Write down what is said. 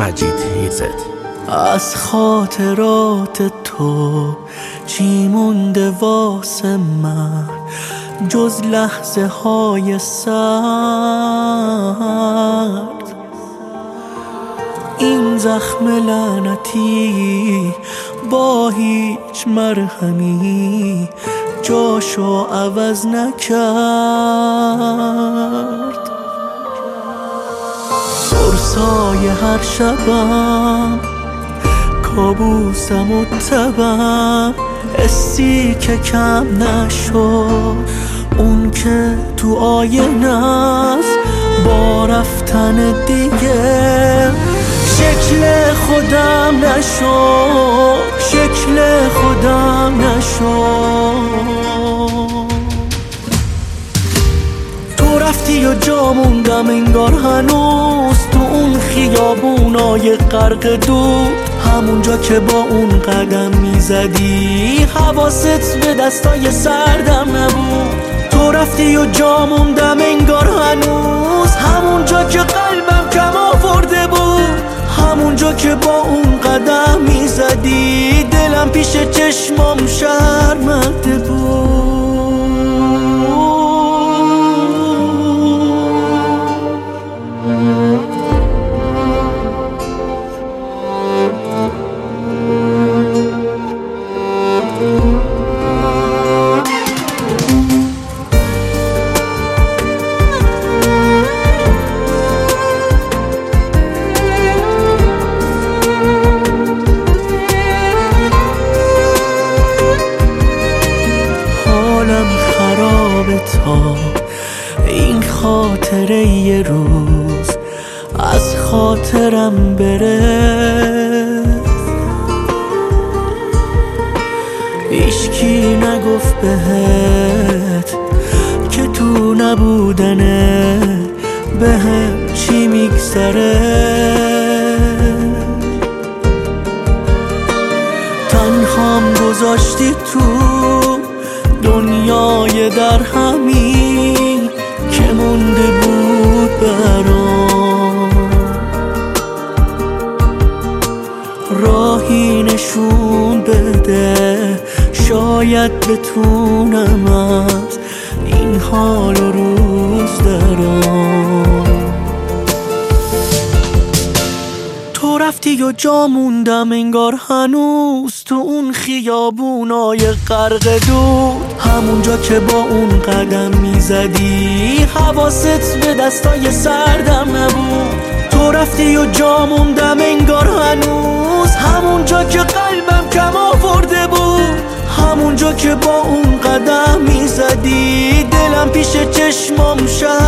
مجید هیزت. از خاطرات تو چی مونده واسه من جز لحظه های سرد؟ این زخم لعنتی با هیچ مرهمی جاشو عوض نکرد. فرسای هر شبم کابوسم و تبم حسی که کم نشد، اون که تو آینه است با رفتن دیگه شکل خودم نشد، شکل خودم نشد. تو رفتی و جا موندم انگار هنوز تو اون خیابونای غرق دود، همونجا که با اون قدم میزدی حواست به دستای سردم نبود. تو رفتی و جا موندم انگار هنوز همونجا که قلبم کم آورده بود، همونجا که با اون قدم میزدی دلم پیش چشمام شرمنده بود. تا این خاطره یه روز از خاطرم بره، هیچکی نگفت بهت که تو نبودنه بهم چی میگذره. تنهام گذاشتی تو دنیای در همین که مونده بود برام، راهی نشون بده شاید بتونم از این حال و روز درام. تو رفتی و جا موندم انگار هنوز تو اون خیابونای غرق دود، همونجا که با اون قدم میزدی حواست به دستای سردم نبود. تو رفتی و جا موندم انگار هنوز همونجا که قلبم کم آورده بود، همونجا که با اون قدم میزدی دلم پیش چشمام